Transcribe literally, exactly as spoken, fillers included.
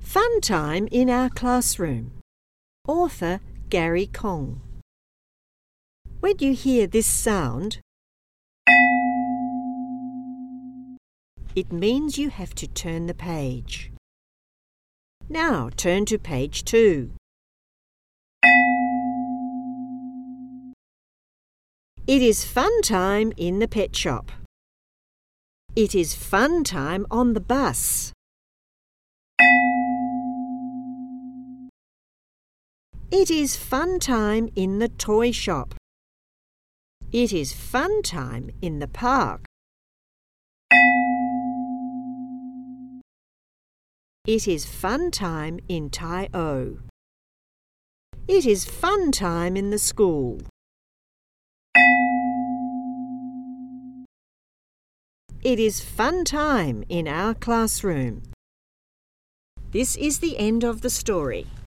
Fun time in our classroom. Author Gary Kong. When you hear this sound, it means you have to turn the page. Now turn to page two. It is fun time in the pet shop. It is fun time on the bus. It is fun time in the toy shop. It is fun time in the park. It is fun time in Tai-O. It is fun time in the school. It is fun time in our classroom. This is the end of the story.